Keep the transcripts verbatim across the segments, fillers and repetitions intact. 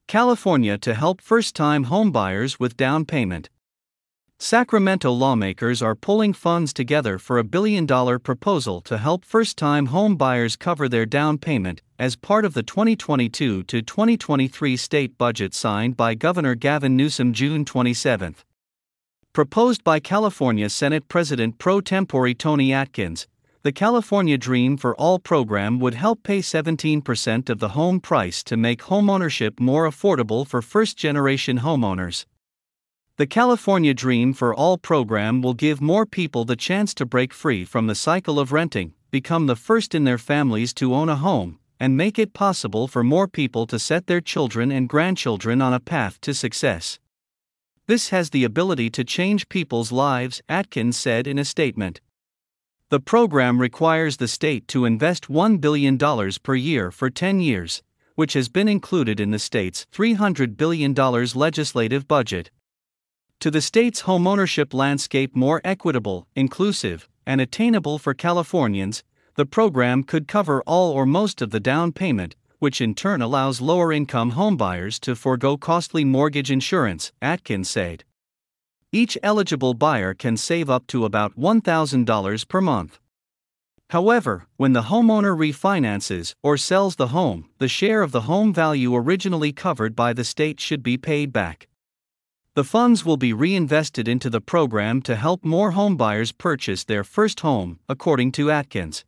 California to help first-time homebuyers with down payment. Sacramento lawmakers are pulling funds together for a billion-dollar proposal to help first-time homebuyers cover their down payment as part of the twenty twenty-two to twenty twenty-three state budget signed by Governor Gavin Newsom June twenty-seventh. Proposed by California Senate President pro tempore Tony Atkins, the California Dream for All program would help pay seventeen percent of the home price to make homeownership more affordable for first-generation homeowners. The California Dream for All program will give more people the chance to break free from the cycle of renting, become the first in their families to own a home, and make it possible for more people to set their children and grandchildren on a path to success. This has the ability to change people's lives, Atkins said in a statement. The program requires the state to invest one billion dollars per year for ten years, which has been included in the state's three hundred billion dollars legislative budget. To the state's homeownership landscape more equitable, inclusive, and attainable for Californians, the program could cover all or most of the down payment, which in turn allows lower-income homebuyers to forego costly mortgage insurance, Atkins said. Each eligible buyer can save up to about one thousand dollars per month. However, when the homeowner refinances or sells the home, the share of the home value originally covered by the state should be paid back. The funds will be reinvested into the program to help more homebuyers purchase their first home, according to Atkins.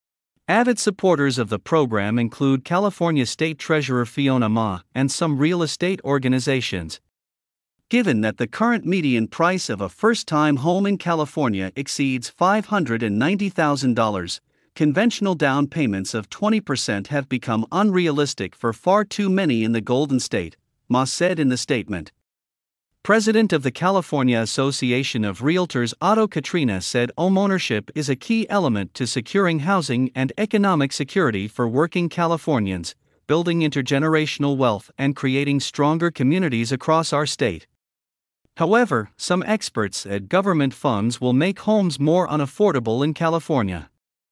Avid supporters of the program include California State Treasurer Fiona Ma and some real estate organizations. Given that the current median price of a first-time home in California exceeds five hundred ninety thousand dollars, conventional down payments of twenty percent have become unrealistic for far too many in the Golden State, Ma said in the statement. President of the California Association of Realtors Otto Katrina said homeownership is a key element to securing housing and economic security for working Californians, building intergenerational wealth and creating stronger communities across our state. However, some experts said government funds will make homes more unaffordable in California.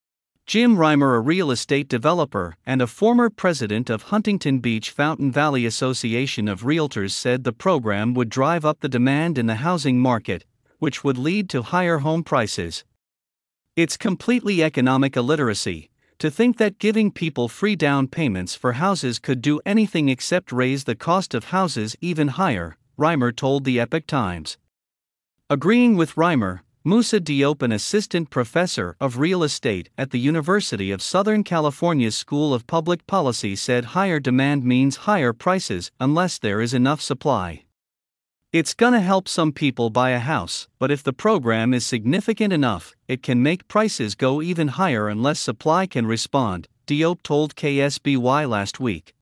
Jim Reimer, a real estate developer and a former president of Huntington Beach Fountain Valley Association of Realtors, said the program would drive up the demand in the housing market, which would lead to higher home prices. It's completely economic illiteracy to think that giving people free down payments for houses could do anything except raise the cost of houses even higher, Reimer told the Epoch Times. Agreeing with Reimer, Musa Diop, an assistant professor of real estate at the University of Southern California's School of Public Policy, said higher demand means higher prices unless there is enough supply. It's gonna help some people buy a house, but if the program is significant enough, it can make prices go even higher unless supply can respond, Diop told K S B Y last week.